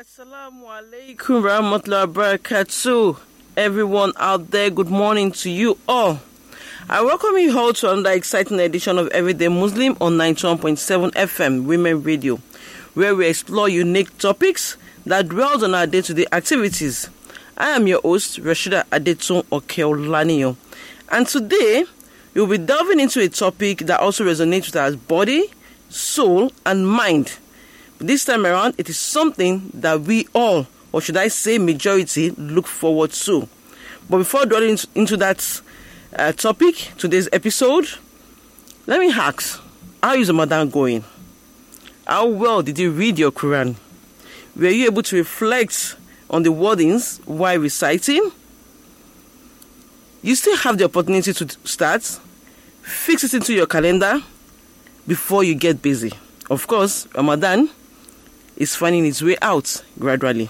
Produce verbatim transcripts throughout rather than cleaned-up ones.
Assalamu alaikum warahmatullahi wabarakatuh. Everyone out there, good morning to you all. I welcome you all to another exciting edition of Everyday Muslim on ninety-one point seven F M Women Radio, where we explore unique topics that dwells on our day-to-day activities. I am your host, Rashida Adetun Okeolaniyo, and today we'll be delving into a topic that also resonates with our body, soul, and mind. This time around, it is something that we all, or should I say majority, look forward to. But before dwelling into that uh, topic, today's episode, let me ask, how is Ramadan going? How well did you read your Quran? Were you able to reflect on the wordings while reciting? You still have the opportunity to start. Fix it into your calendar before you get busy. Of course, Ramadan is finding its way out gradually.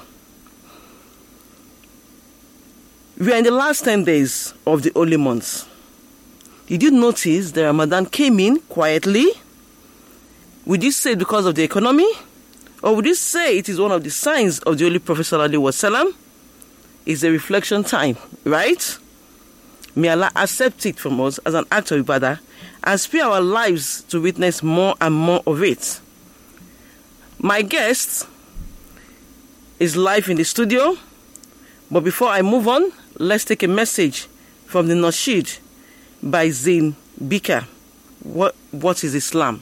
We are in the last ten days of the holy months. Did you notice that Ramadan came in quietly? Would you say because of the economy? Or would you say it is one of the signs of the Holy Prophet Sallallahu Alaihi Wasallam? It's a reflection time, right? May Allah accept it from us as an act of ibadah and spare our lives to witness more and more of it. My guest is live in the studio, but before I move on, let's take a message from the Nasheed by Zain Bika. What, what is Islam?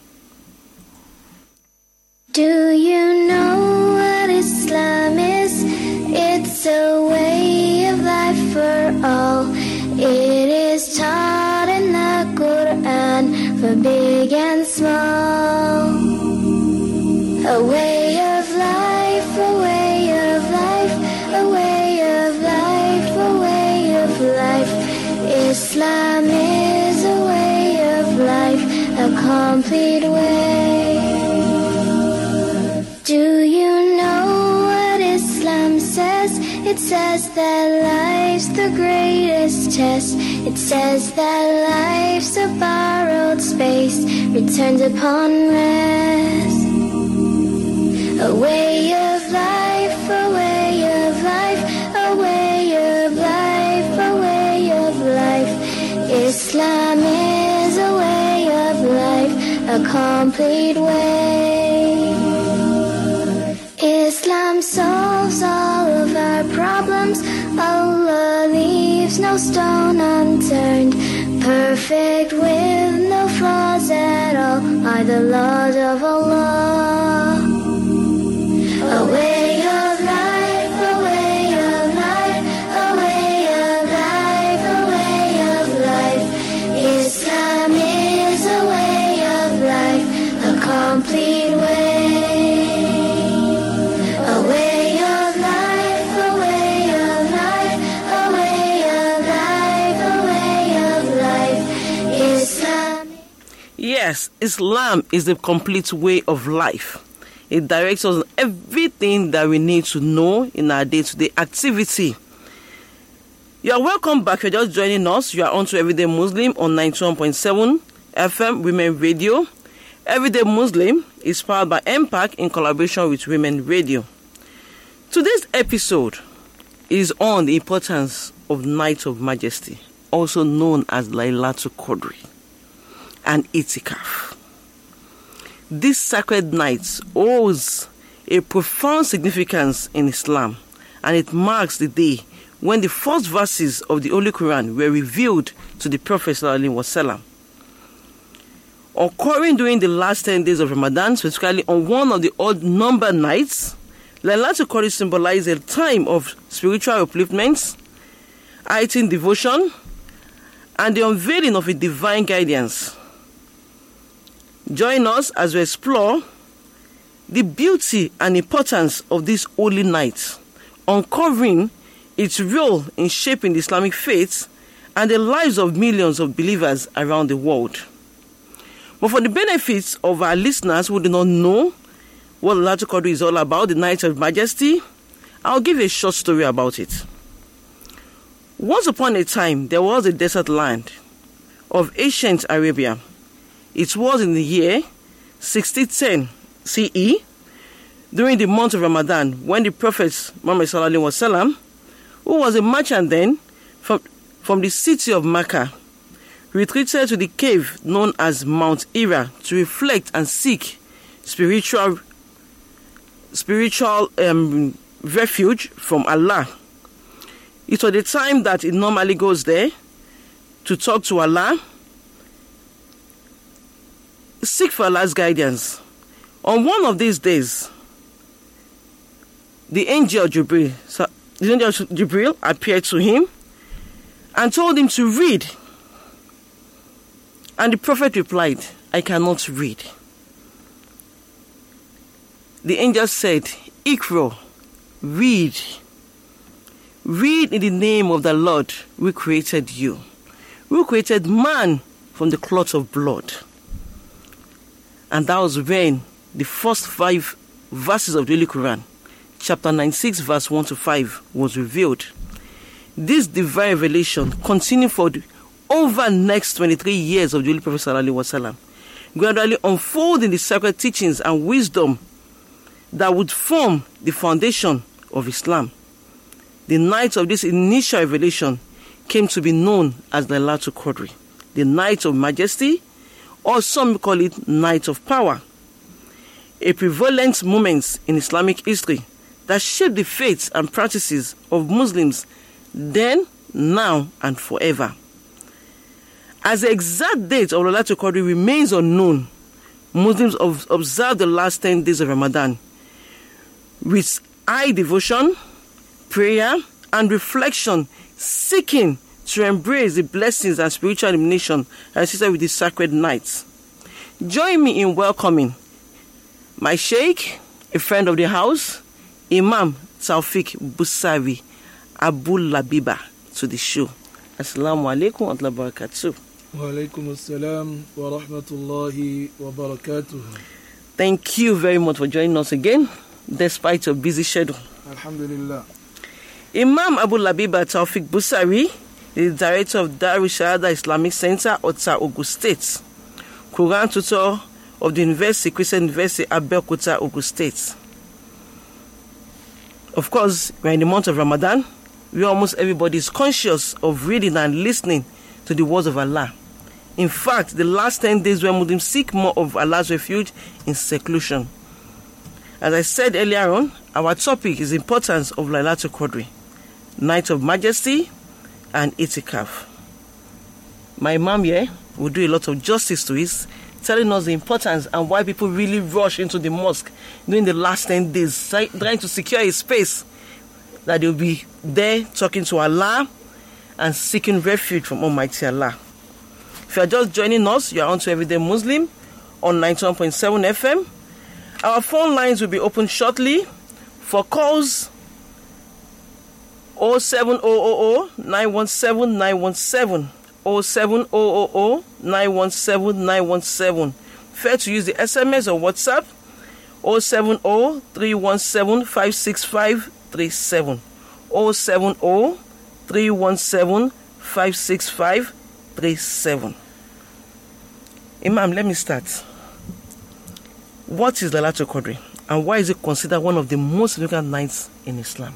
Do you know what Islam is? It's a way of life for all. It is taught in the Quran for big and small. A way of life, a way of life, a way of life, a way of life. Islam is a way of life, a complete way. Do you know what Islam says? It says that life's the greatest test. It says that life's a borrowed space, returns upon rest. A way of life, a way of life, a way of life, a way of life. Islam is a way of life, a complete way. Islam solves all of our problems. Allah leaves no stone unturned. Perfect with no flaws at all are the laws of Allah. A way of life, a way of life, a way of life, a way of life. Islam is a way of life, a complete way. A way of life, a way of life, a way of life, a way of life. Islam. Yes, Islam is the complete way of life. It directs us on everything that we need to know in our day-to-day activity. You are welcome back. You're just joining us. You are on to Everyday Muslim on ninety-one point seven F M Women Radio. Everyday Muslim is powered by M PAC in collaboration with Women Radio. Today's episode is on the importance of Night of Majesty, also known as Laylatul Qadr and Itikaf. This sacred night holds a profound significance in Islam, and it marks the day when the first verses of the Holy Quran were revealed to the Prophet Sallallahu Alaihi Wasallam. Occurring during the last ten days of Ramadan, specifically on one of the odd number nights, Laylatul Qadr symbolizes a time of spiritual upliftment, heightened devotion, and the unveiling of a divine guidance. Join us as we explore the beauty and importance of this holy night, uncovering its role in shaping the Islamic faith and the lives of millions of believers around the world. But for the benefits of our listeners who do not know what Laylatul Qadr is all about, the Night of Majesty, I'll give a short story about it. Once upon a time, there was a desert land of ancient Arabia. It was in the year sixteen ten C E during the month of Ramadan, when the Prophet Muhammad sallallahu alaihi wasallam, who was a merchant then, from, from the city of Mecca, retreated to the cave known as Mount Hira to reflect and seek spiritual spiritual um, refuge from Allah. It was the time that he normally goes there to talk to Allah, seek for Allah's guidance. On one of these days, the angel Jibril, so the angel Jibril appeared to him and told him to read. And the Prophet replied, I cannot read. The angel said, Iqra, read. Read in the name of the Lord who created you, who created man from the clot of blood. And that was when the first five verses of the Holy Quran, chapter ninety-six, verse one to five, was revealed. This divine revelation continued for the over next twenty-three years of the Holy Prophet sallallahu alaihi wasallam, gradually unfolding the sacred teachings and wisdom that would form the foundation of Islam. The night of this initial revelation came to be known as the Laylatul Qadr, the night of majesty, or some call it night of power, a prevalent moment in Islamic history that shaped the faiths and practices of Muslims then, now, and forever. As the exact date of Laylatul Qadr remains unknown, Muslims observe the last ten days of Ramadan with high devotion, prayer, and reflection, seeking to embrace the blessings and spiritual illumination associated with this sacred night. Join me in welcoming my Sheikh, a friend of the house, Imam Taufik Busari Abu Labiba, to the show. Assalamu alaikum wa rahmatullahi wa barakatuh. Wa alaikum assalam wa rahmatullahi wa barakatuh. Thank you very much for joining us again, despite your busy schedule. Alhamdulillah. Imam Abu Labiba Taufik Busari is the director of Darul Shahada Islamic Center, Ota, Ogun State, Quran tutor of the University, Christian University, Abeokuta, Ogun State. Of course, we're in the month of Ramadan. We almost everybody is conscious of reading and listening to the words of Allah. In fact, the last ten days where Muslims seek more of Allah's refuge in seclusion. As I said earlier on, our topic is the importance of Laylatul Qadr, night of majesty and itikaf. My Imam here will do a lot of justice to it, telling us the importance and why people really rush into the mosque during the last ten days, trying to secure a space that they'll be there talking to Allah and seeking refuge from Almighty Allah. If you are just joining us, you are on to Everyday Muslim on ninety-one point seven F M. Our phone lines will be open shortly for calls oh seven hundred nine one seven nine one seven, oh seven hundred nine one seven nine one seven. Fair to use the S M S or WhatsApp oh seven hundred three one seven five six five three seven, oh seven hundred three one seven five six five three seven. Imam, let me start. What is Laylatul Qadr and why is it considered one of the most significant nights in Islam?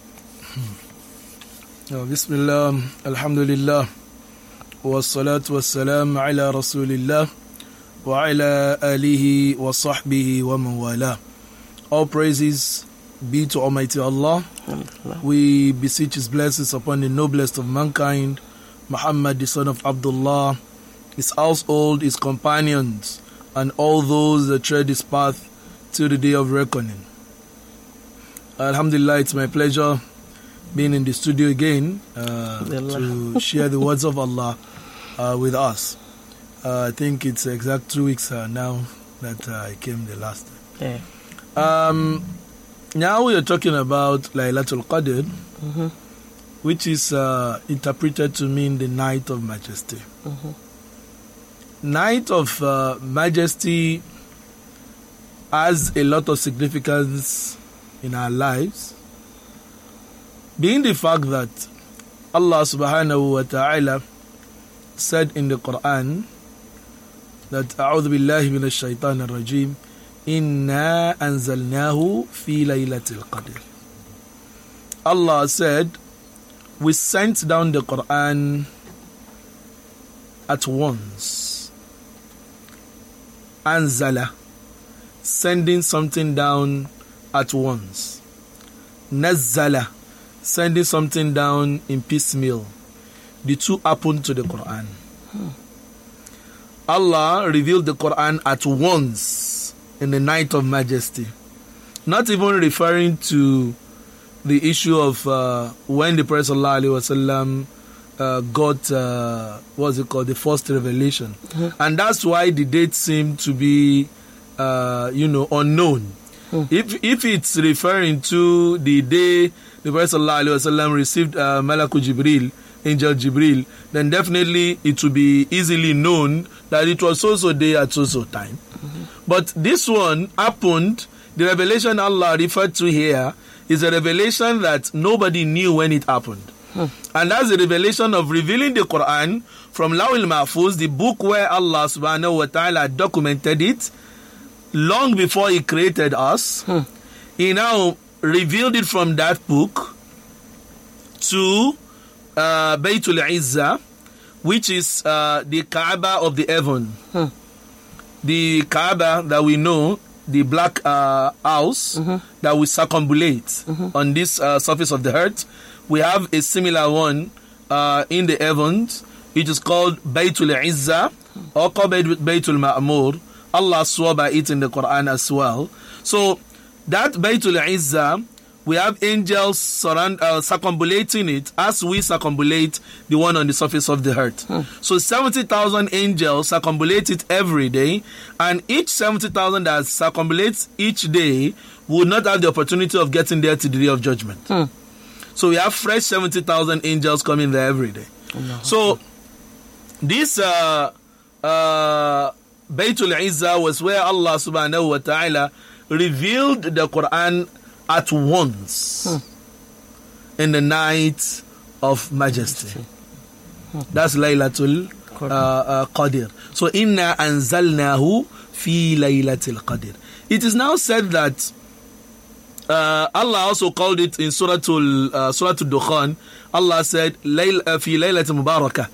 Oh, Bismillah, Alhamdulillah, wa salatu wa salam ala Rasulillah, wa ala alihi wa sahbihi wa man wala. All praises be to Almighty Allah. We beseech His blessings upon the noblest of mankind, Muhammad, the son of Abdullah, his household, his companions, and all those that tread his path to the day of reckoning. Alhamdulillah, it's my pleasure being in the studio again uh, to share the words of Allah uh, with us. Uh, I think it's exact two weeks uh, now that uh, I came the last time. Yeah. Um, now we are talking about Laylatul Qadr, mm-hmm. which is uh, interpreted to mean the night of majesty. Mm-hmm. Night of uh, majesty has a lot of significance in our lives, being the fact that Allah subhanahu wa ta'ala said in the Quran that أعوذ بالله من الشيطان الرجيم Inna anzalnahu fi laylatil qadr. Allah said, we sent down the Quran at once. Anzala, sending something down at once. Nazzala, sending something down in piecemeal. The two happened to the Quran. Hmm. Allah revealed the Quran at once in the night of majesty. Not even referring to the issue of uh, when the Prophet ﷺ uh, got, uh, what's it called, the first revelation. Mm-hmm. And that's why the date seemed to be, uh, you know, unknown. Mm. If if it's referring to the day the Prophet ﷺ received uh, Malaku Jibril, Angel Jibril, then definitely it will be easily known that it was so-so day at so-so time. Mm-hmm. But this one happened, the revelation Allah referred to here is a revelation that nobody knew when it happened. Hmm. And that's the revelation of revealing the Quran from Lawil Mahfuz, the book where Allah subhanahu wa ta'ala documented it long before He created us. Hmm. He now revealed it from that book to uh, Baytul Izzah, which is uh, the Kaaba of the heaven. Hmm. The Kaaba that we know, the black uh, house mm-hmm. that we circumambulate mm-hmm. on this uh, surface of the earth. We have a similar one uh, in the heavens. It is called Baytul Izzah or called Baytul Ma'mur. Allah swore by it in the Quran as well. So that Baytul Izzah, we have angels surround, uh, circumambulating it as we circumambulate the one on the surface of the earth. Hmm. So seventy thousand angels circumambulate it every day, and each seventy thousand that circumambulates each day will not have the opportunity of getting there to the day of judgment. Hmm. So we have fresh seventy thousand angels coming there every day. Oh, no. So this uh, uh, Baytul Izzah was where Allah subhanahu wa ta'ala revealed the Quran at once hmm. in the night of majesty. Hmm. That's Laylatul uh, uh, Qadr. So, inna anzalnahu fi Laylatil Qadr. It is now said that uh, Allah also called it in Suratul uh, Suratul Dukhan. Allah said, Layl, uh, fi Laylatil Mubarakah,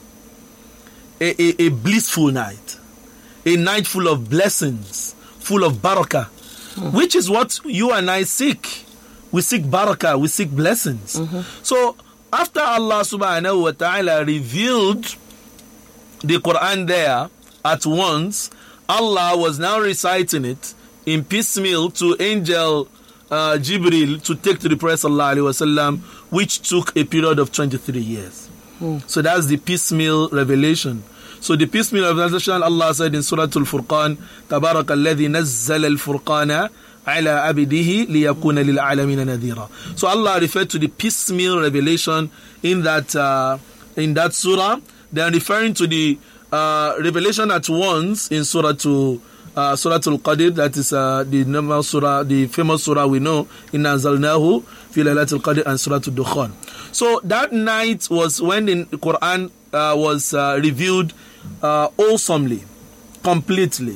a, a, a blissful night, a night full of blessings, full of barakah. Mm-hmm. Which is what you and I seek. We seek barakah, we seek blessings. Mm-hmm. So, after Allah subhanahu wa ta'ala revealed the Quran there at once, Allah was now reciting it in piecemeal to Angel uh, Jibril to take to the Prophet sallallahu alaihi wasallam, which took a period of twenty-three years. Mm. So, that's the piecemeal revelation. So the piecemeal revelation, Allah said in Surah Al-Furqan, تَبَارَكَ الَّذِي نَزَّلَ الْفُرْقَانَ عَلَىٰ عَبِدِهِ لِيَكُونَ لِلْعَالَمِينَ نَذِيرًا. So Allah referred to the piecemeal revelation in that uh, in that surah. They are referring to the uh, revelation at once in Surah to uh, Surah Al-Qadr, that is uh, the normal surah, the famous surah we know, in Anzalnahu fi Laylatil Qadr, and Surah Al-Dukhan. So that night was when the Quran uh, was uh, revealed Uh, awesomely, completely,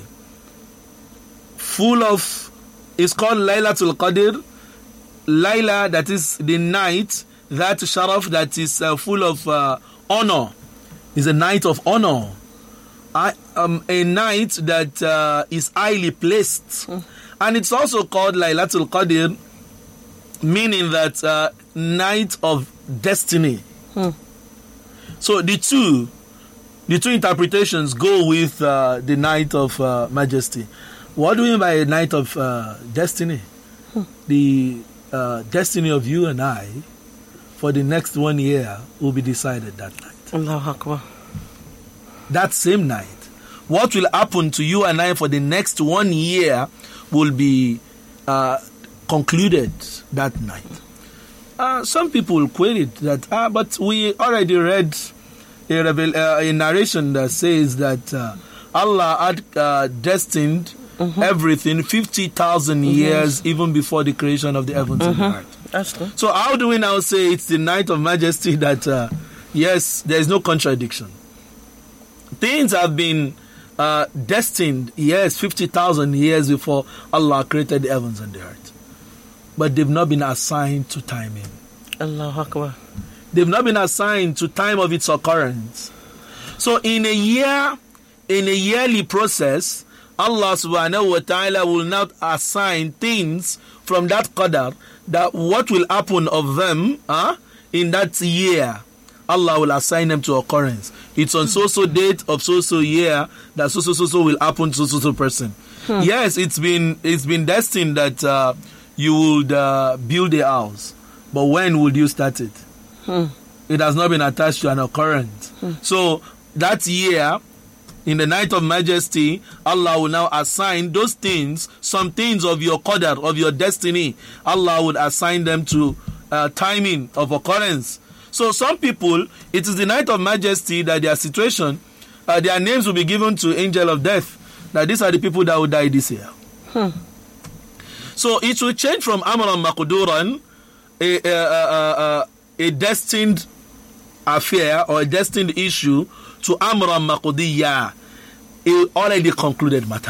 full of, it's called Laylatul Qadr. Layla, that is the night, that sharaf, that is uh, full of uh, honor, is a night of honor. I, um, a night that uh, is highly placed. Mm. And it's also called Laylatul Qadr, meaning that uh, night of destiny. Mm. So the two The two interpretations go with uh, the night of uh, majesty. What do we mean by a night of uh, destiny? Hmm. The uh, destiny of you and I for the next one year will be decided that night. Allahu Akbar. That same night. What will happen to you and I for the next one year will be uh, concluded that night. Uh, some people will query it that, ah, but we already read A, revel, uh, a narration that says that uh, Allah had uh, destined mm-hmm. everything fifty thousand mm-hmm. years even before the creation of the heavens mm-hmm. and the earth. That's true. So how do we now say it's the night of majesty that, uh, yes, there is no contradiction. Things have been uh, destined, yes, fifty thousand years before Allah created the heavens and the earth. But they've not been assigned to timing. Allahu Akbar. They've not been assigned to time of its occurrence. So in a year, in a yearly process, Allah subhanahu wa ta'ala will not assign things from that qadar, that what will happen of them uh, in that year. Allah will assign them to occurrence. It's on so-so date of so-so year that so-so-so-so will happen to so-so person. Hmm. Yes, it's been it's been destined that uh, you would uh, build a house. But when would you start it? Hmm. It has not been attached to an occurrence. Hmm. So that year, in the night of majesty, Allah will now assign those things, some things of your qadar, of your destiny. Allah would assign them to uh, timing of occurrence. So some people, it is the night of majesty that their situation, uh, their names will be given to angel of death. That these are the people that will die this year. Hmm. So it will change from Amran Maquduran, a, a, a, a, a destined affair or a destined issue, to Amran Maqudiyya, a already concluded matter.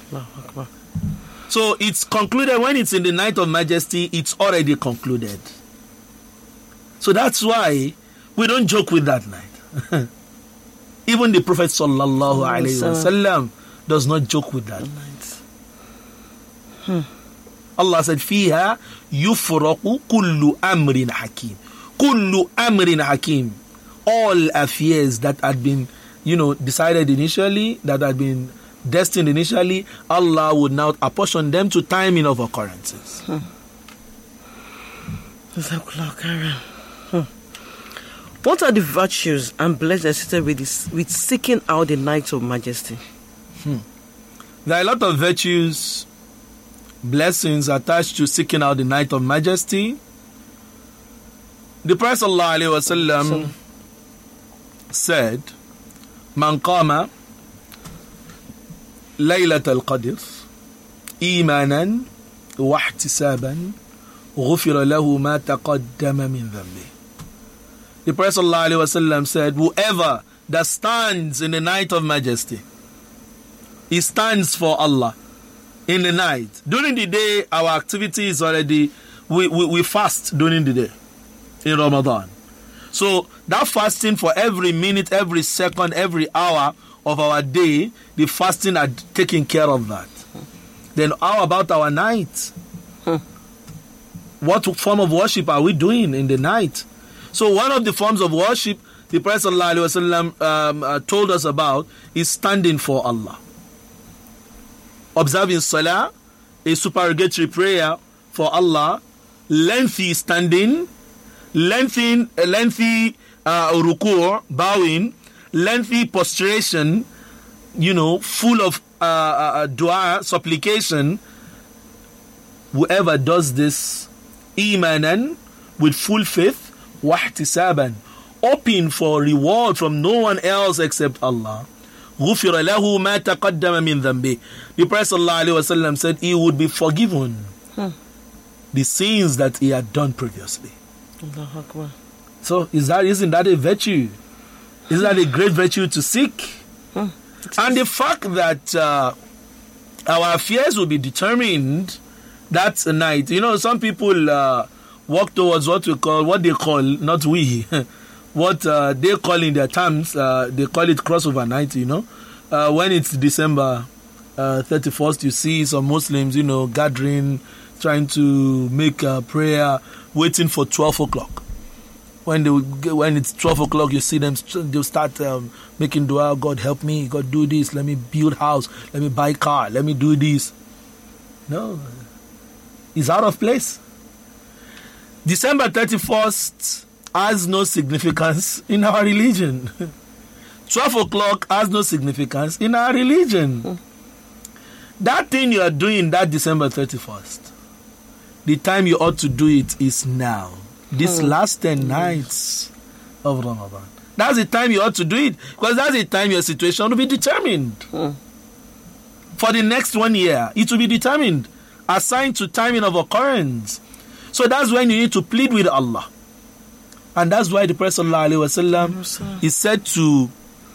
So it's concluded when it's in the night of majesty, it's already concluded. So that's why we don't joke with that night. Even the Prophet sallallahu alaihi wasallam does not joke with that night. Hmm. Allah said, "Fiha yufraqu kullu amrin hakim." Kullu amrin hakim. All affairs that had been, you know, decided initially, that had been destined initially, Allah would now apportion them to timing of occurrences. Hmm. Hmm. What are the virtues and blessings associated with this, with seeking out the night of majesty? Hmm. There are a lot of virtues, blessings attached to seeking out the night of majesty. The Prophet sallallahu alaihi wasallam said, "Man qama laylat al-qadr imanan wa ihtisaban ghufira lahu ma taqaddama min dhanbi." The Prophet sallallahu alaihi wasallam said, whoever that stands in the night of majesty, he stands for Allah in the night. During the day, our activity is already, we, we, we fast during the day in Ramadan. So that fasting for every minute, every second, every hour of our day, the fasting are taking care of that. Then how about our night? Huh. What form of worship are we doing in the night? So one of the forms of worship the Prophet ﷺ um, uh, told us about is standing for Allah. Observing Salah, a supererogatory prayer for Allah, lengthy standing, lengthy, lengthy uh, ruku', bowing, lengthy prostration, you know, full of uh, uh, dua, supplication. Whoever does this, imanan, with full faith, wahtisaban, hoping for reward from no one else except Allah, غُفِرَ لَهُ مَا تَقَدَّمَ مِنْ ذَنْبِهِ. The Prophet ﷺ said he would be forgiven hmm. the sins that he had done previously. Allahu Akbar. So is that, isn't that a virtue? Isn't that a great virtue to seek? Hmm. And the fact that uh, our affairs will be determined that night. You know, some people uh, walk towards what we call, what they call, not we, what uh, they call in their terms, uh, they call it crossover night, you know. Uh, when it's December uh, thirty-first, you see some Muslims, you know, gathering, trying to make a prayer, waiting for twelve o'clock. When they when it's twelve o'clock, you see them, they'll start um, making dua, God help me, God do this, let me build house, let me buy car, let me do this. No, it's out of place. December thirty-first has no significance in our religion. twelve o'clock has no significance in our religion. Hmm. That thing you are doing that December thirty-first, the time you ought to do it is now. These hmm. last ten nights of Ramadan. That's the time you ought to do it, because that's the time your situation will be determined. Hmm. For the next one year, it will be determined, assigned to timing of occurrence. So that's when you need to plead with Allah. And that's why the Prophet ﷺ is said to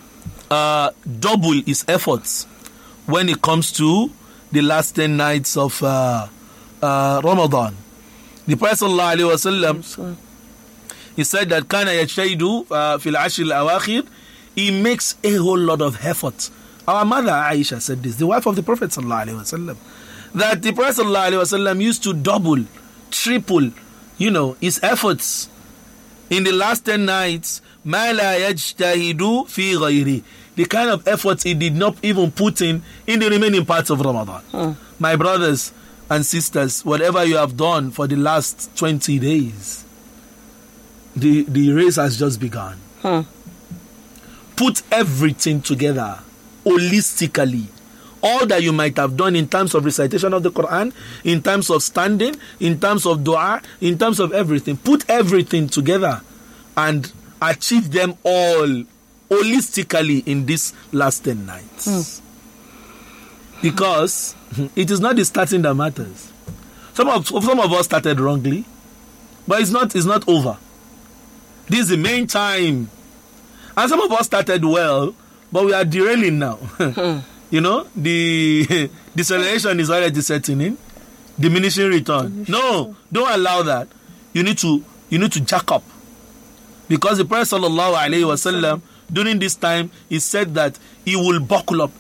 uh, double his efforts when it comes to the last ten nights of uh, uh, Ramadan. The Prophet sallallahu alaihi wasallam, he said that kana yajtahidu fil ashr al-awakhir. He makes a whole lot of effort. Our mother Aisha said this, the wife of the Prophet sallallahu alaihi wasallam, that the Prophet sallallahu alaihi wasallam used to double, triple, you know, his efforts in the last ten nights. Ma la yajtahidu fi ghayri. The kind of efforts he did not even put in in the remaining parts of Ramadan. Hmm. My brothers and sisters, whatever you have done for the last twenty days, the, the race has just begun. Hmm. Put everything together, holistically. All that you might have done in terms of recitation of the Quran, in terms of standing, in terms of dua, in terms of everything. Put everything together and achieve them all holistically in these last ten nights. Mm. Because it is not the starting that matters. Some of some of us started wrongly, but it's not it's not over. This is the main time. And some of us started well, but we are derailing now. Mm. You know, the deceleration is already setting in, diminishing return. No, don't allow that. You need to you need to jack up. Because the Prophet sallallahu alaihi wasallam during this time, he said that he will buckle up.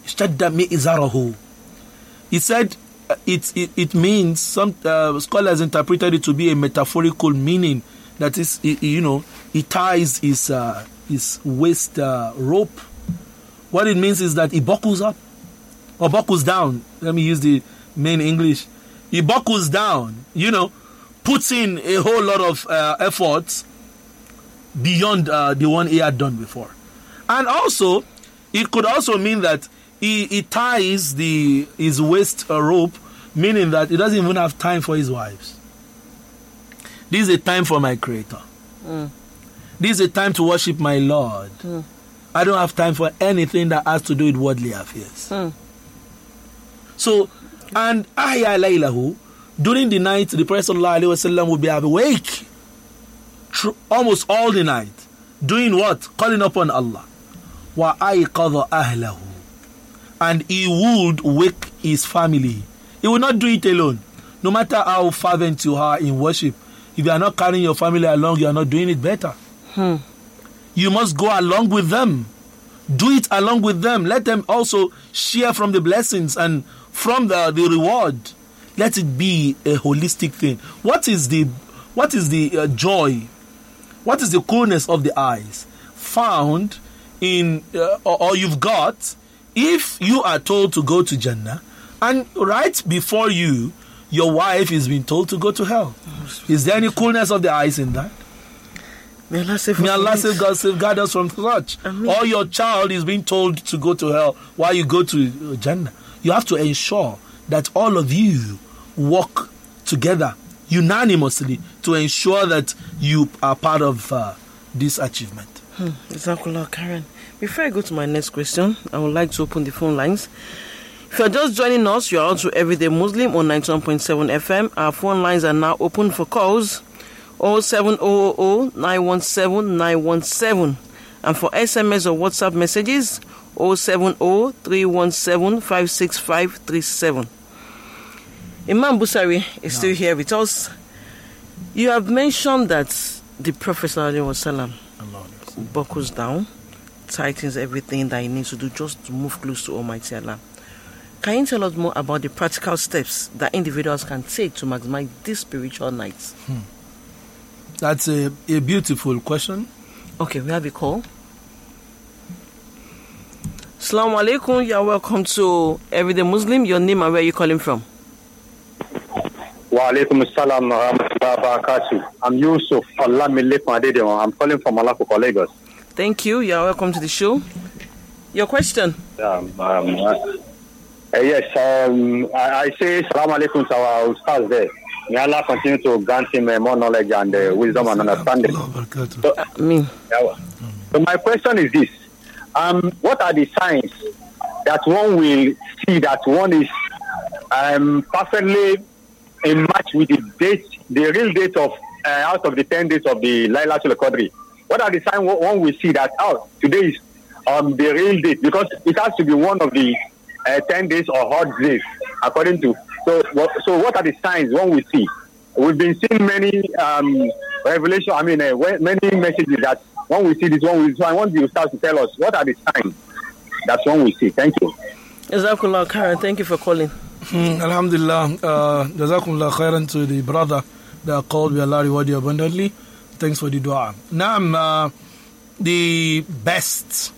He said uh, it, it it means, some uh, scholars interpreted it to be a metaphorical meaning. That is, you know, he ties his uh, his waist uh, rope. What it means is that he buckles up or buckles down. Let me use the main English. He buckles down, you know, puts in a whole lot of uh, efforts beyond uh, the one he had done before. And also, it could also mean that he, he ties the his waist uh, rope, meaning that he doesn't even have time for his wives. This is a time for my Creator. Mm. This is a time to worship my Lord. Mm. I don't have time for anything that has to do with worldly affairs. Mm. So, and ahya laylahu, during the night, the Prophet sallallahu alaihi wasallam will be awake almost all the night, doing what? Calling upon Allah. Wa ayqadha ahlahu, and he would wake his family. He will not do it alone. No matter how fervent you are in worship, if you are not carrying your family along, you are not doing it better. Hmm. You must go along with them. Do it along with them. Let them also share from the blessings and from the, the reward. Let it be a holistic thing. What is the what is the uh, joy? What is the coolness of the eyes found in, uh, or, or you've got, if you are told to go to Jannah, and right before you, your wife is being told to go to hell? Is there any coolness of the eyes in that? May Allah save, May Allah save God, safeguard us from such. Ameen. Or your child is being told to go to hell while you go to Jannah. You have to ensure that all of you work together unanimously to ensure that you are part of uh, this achievement. Hmm. Jazakallah Karen. Before I go to my next question, I would like to open the phone lines. If you're just joining us, you're on to Everyday Muslim on ninety-one point seven F M. Our phone lines are now open for calls oh seven oh oh nine one seven nine one seven, and for S M S or WhatsApp messages oh seven oh three one seven five six five three seven. Imam Busari is no. still here with us. You have mentioned that the Prophet ﷺ buckles down, tightens everything that he needs to do just to move close to Almighty Allah. Can you tell us more about the practical steps that individuals can take to maximize these spiritual nights? Hmm. That's a, a beautiful question. Okay, we have a call. Assalamu alaikum. You're welcome to Everyday Muslim. Your name and where are you calling from? Wa alaikum assalam wa rahmatullahi wa barakatuh. I'm Yusuf Olamile Adedeon. I'm calling from Malakoko, Lagos. Thank you. You're welcome to the show. Your question? Um, um, uh, uh, yes, um, I, I say salam alaikum to our ustaz there. May Allah continue to grant him uh, more knowledge and uh, wisdom and understanding. So, uh, me. Yeah, so my question is this. Um, what are the signs that one will see that one is um, perfectly in match with the date, the real date of uh, out of the ten days of the Laylatul Qadr? What are the signs one will see that, oh, today is um, the real date, because it has to be one of the uh, ten days or odd days, according to. So, what, so what are the signs one will see? We've been seeing many um, revelation. I mean, uh, many messages that one will see this, one will. So I want you to start to tell us what are the signs that one will see. Thank you. Jazakumullah khairan. Thank you for calling. Mm, Alhamdulillah. Uh, Jazakumullah khairan to the brother that called. May Allah reward you abundantly. Thanks for the dua. Now, uh, the best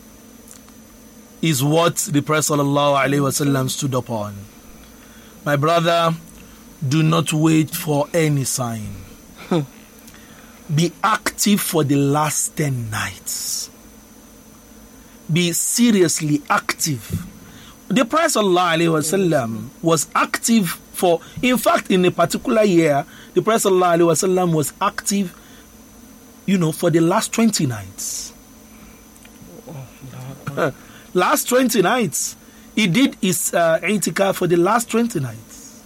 is what the Prophet sallallahu alaihi wasallam stood upon. My brother, do not wait for any sign. Hmm. Be active for the last ten nights. Be seriously active. The Prophet sallallahu alaihi wasallam was active for, in fact, in a particular year, the Prophet sallallahu alaihi wasallam was active, you know, for the last twenty nights. Oh, last twenty nights. He did his uh, i'tikaf for the last twenty nights.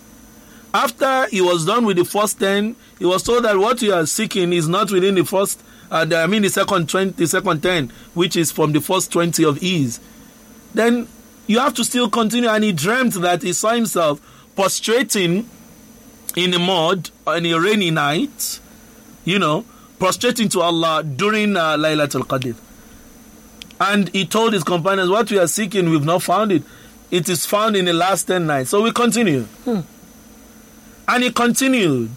After he was done with the first ten, he was told that what you are seeking is not within the first, uh, the, I mean the second twenty, the second ten, which is from the first twenty of ease. Then you have to still continue. And he dreamt that he saw himself prostrating in the mud on a rainy night, you know, prostrating to Allah during uh, Laylatul Qadr. And he told his companions, what we are seeking, we've not found it. It is found in the last ten nights. So we continue. Hmm. And he continued.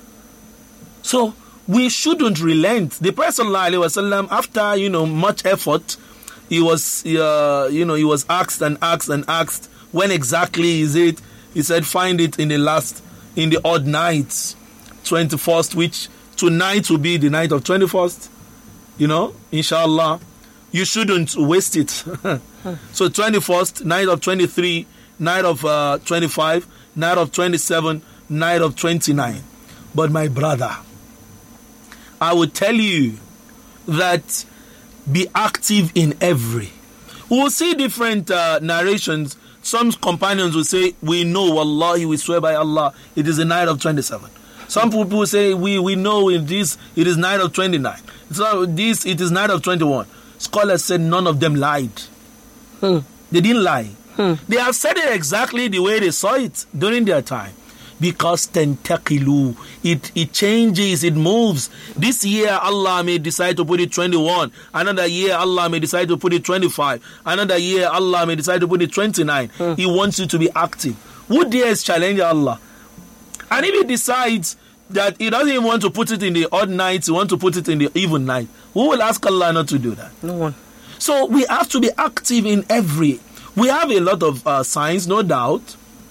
So we shouldn't relent. The Prophet ﷺ, after, you know, much effort, he was, uh, you know, he was asked and asked and asked, when exactly is it? He said, find it in the last, in the odd nights, twenty-first, which tonight will be the night of twenty-first. You know, inshallah. You shouldn't waste it. So twenty-first, night of twenty-three, night of uh, twenty-five, night of twenty-seven, night of twenty-nine. But my brother, I would tell you that be active in every. We will see different uh, narrations. Some companions will say, we know, wallahi, we swear by Allah, it is the night of twenty-seven. Some people say, we, we know in this, it is night of twenty-nine. So this, it is night of twenty-one. Scholars said none of them lied. Hmm. They didn't lie. Hmm. They have said it exactly the way they saw it during their time. Because tentakilu, it, it changes, it moves. This year Allah may decide to put it twenty-one. Another year Allah may decide to put it twenty-five. Another year Allah may decide to put it twenty-nine. Hmm. He wants you to be active. Who dares challenge Allah? And if he decides that he doesn't even want to put it in the odd nights, he wants to put it in the even night, who will ask Allah not to do that? No one. So we have to be active in every. We have a lot of uh, signs, no doubt,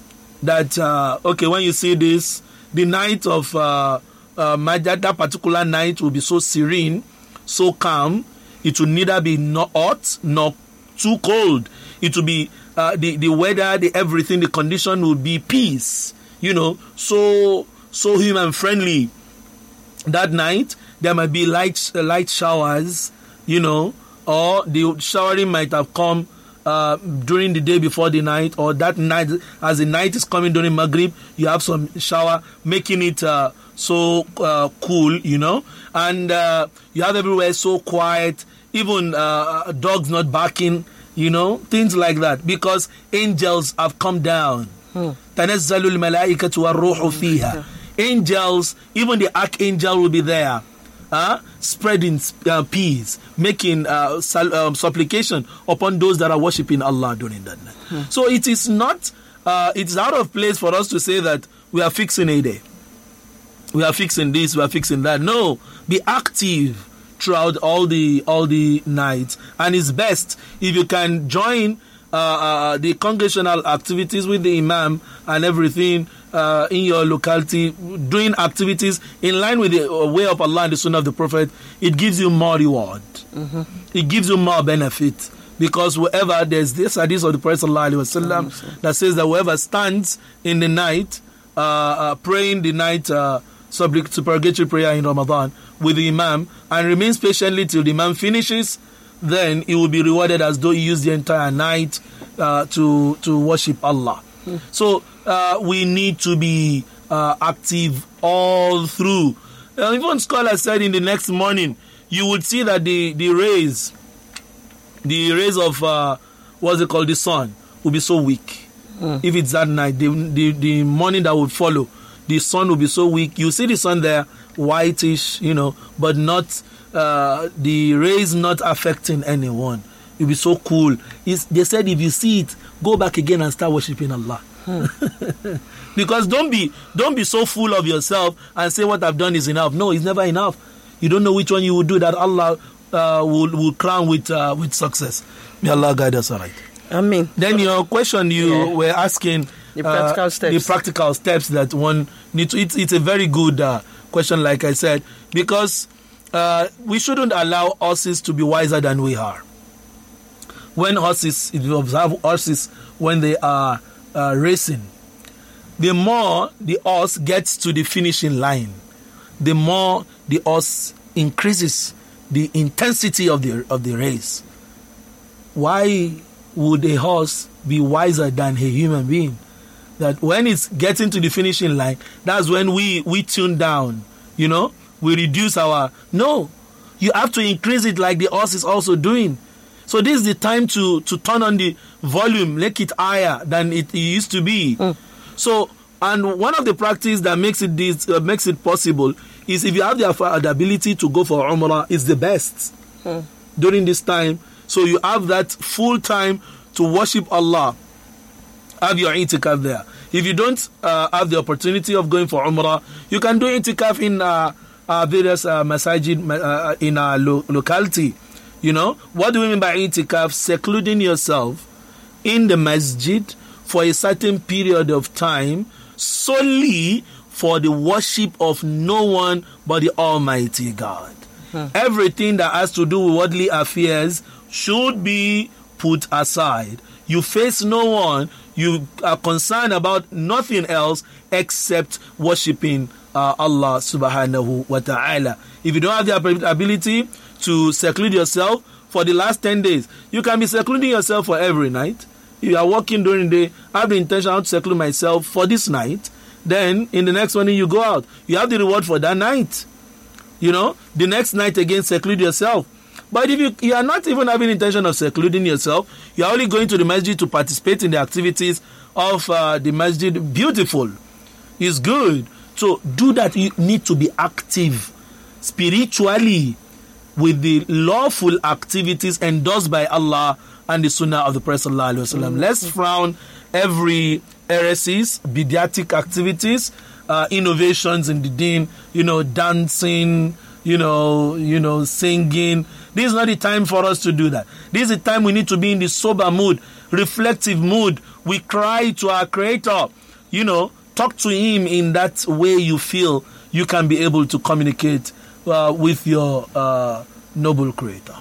that, uh, okay, when you see this, the night of uh, uh, that, that particular night will be so serene, so calm. It will neither be not hot nor too cold. It will be, uh, the, the weather, the everything, the condition will be peace. You know, so so human friendly. That night there might be light uh, light showers, you know, or the showering might have come uh, during the day before the night, or that night as the night is coming during Maghrib, you have some shower, making it uh, so uh, cool, you know, and uh, you have everywhere so quiet, even uh, dogs not barking, you know, things like that, because angels have come down. تنزل الملائكة والروح فيها. Angels, even the archangel will be there, uh, spreading uh, peace, making uh, sal- um, supplication upon those that are worshipping Allah during that night. Hmm. So it is not, uh, it's out of place for us to say that we are fixing a day, we are fixing this, we are fixing that. No, be active throughout all the all the nights, and it's best if you can join Uh, uh, the congregational activities with the imam and everything uh, in your locality, doing activities in line with the way of Allah and the Sunnah of the Prophet. It gives you more reward. Mm-hmm. It gives you more benefit, because whoever, there's this hadith of the Prophet ﷺ that says that whoever stands in the night uh, uh, praying the night uh, supplicatory prayer in Ramadan with the imam and remains patiently till the imam finishes, then he will be rewarded as though he used the entire night uh, to to worship Allah. Mm. So uh, we need to be uh, active all through. Uh, even scholars said in the next morning, you would see that the, the rays the rays of uh, what's it called, the sun, will be so weak. Mm. If it's that night, the, the the morning that would follow, the sun will be so weak. You see the sun there, whitish, you know, but not uh, the rays not affecting anyone. It'll be so cool. It's, they said if you see it, go back again and start worshiping Allah. Hmm. Because don't be don't be so full of yourself and say what I've done is enough. No, it's never enough. You don't know which one you will do that Allah uh, will will crown with uh, with success. May Allah guide us, all right. Amen. Then your question, you yeah. were asking the practical uh, steps. The practical steps that one needs to. It's, it's a very good uh, question, like I said, because uh, we shouldn't allow horses to be wiser than we are. When horses, if you observe horses when they are uh, racing, the more the horse gets to the finishing line, the more the horse increases the intensity of the of the race. Why would a horse be wiser than a human being? That when it's getting to the finishing line, that's when we, we tune down, you know, we reduce our... No, you have to increase it like the horse is also doing. So this is the time to, to turn on the volume, make it higher than it, it used to be. Mm. So, and one of the practice that makes it this, uh, makes it possible is if you have the, the ability to go for Umrah, it's the best mm. during this time. So you have that full time to worship Allah. Have your itikaf there. If you don't uh, have the opportunity of going for Umrah, you can do itikaf in uh, uh, various uh, masajid uh, in a lo- locality. You know, what do we mean by itikaf? Secluding yourself in the masjid for a certain period of time solely for the worship of no one but the Almighty God. Hmm. Everything that has to do with worldly affairs should be put aside. You face no one. You are concerned about nothing else except worshipping uh, Allah subhanahu wa ta'ala. If you don't have the ability to seclude yourself for the last ten days, you can be secluding yourself for every night. If you are working during the day, I have the intention to seclude myself for this night. Then in the next one you go out, you have the reward for that night. You know, the next night again, seclude yourself. But if you, you are not even having intention of secluding yourself, you are only going to the masjid to participate in the activities of uh, the masjid. Beautiful. It's good. So do that. You need to be active spiritually with the lawful activities endorsed by Allah and the Sunnah of the Prophet Sallallahu Alaihi Wasallam. Mm-hmm. Let's frown every heresies, bid'atic activities, uh, innovations in the deen, you know, dancing, you know, you know, singing. This is not the time for us to do that. This is the time we need to be in the sober mood, reflective mood. We cry to our Creator. You know, talk to Him in that way you feel you can be able to communicate uh, with your uh, noble Creator.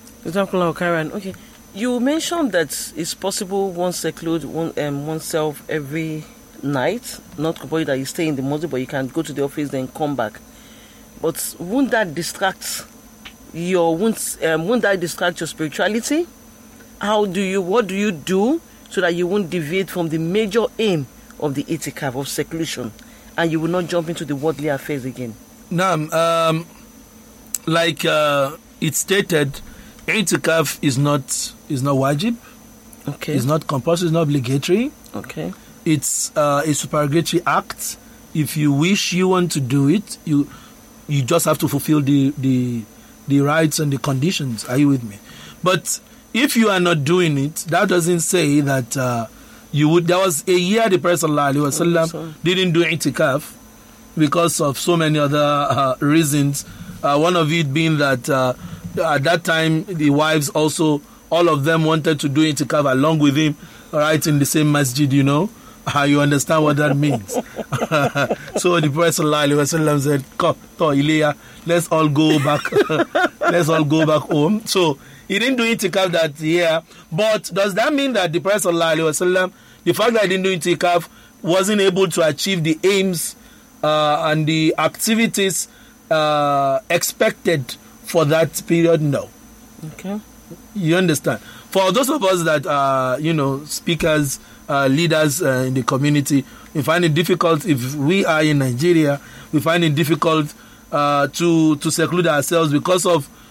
Okay, you mentioned that it's possible one seclude one um, oneself every night. Not compulsory that you stay in the mosque, but you can go to the office then come back. But won't that distract your won't um, won't that distract your spirituality? How do you what do you do so that you won't deviate from the major aim of the itikaf of seclusion, and you will not jump into the worldly affairs again? No, um, like uh, it stated, itikaf is not is not wajib. Okay. It's not compulsory. It's not obligatory. Okay. It's uh, a supererogatory act. If you wish, you want to do it, you you just have to fulfill the the the rights and the conditions. Are you with me? But if you are not doing it, that doesn't say that uh, you would. There was a year the Prophet Sallallahu Alaihi Wasallam oh, didn't do itikaf because of so many other uh, reasons. Uh, one of it being that uh, at that time the wives also, all of them wanted to do itikaf along with him, right in the same masjid. You know, uh, you understand what that means. So the Prophet Sallallahu Alaihi Wasallam said, "Come, to Ilya, let's all go back. Let's all go back home." So he didn't do itikaf that year. But does that mean that the Prophet Sallallahu Alaihi Wasallam, the fact that he didn't do itikaf, wasn't able to achieve the aims uh, and the activities uh, expected for that period? No. Okay. You understand? For those of us that are, you know, speakers, uh, leaders uh, in the community, we find it difficult. If we are in Nigeria, we find it difficult uh, to to seclude ourselves because of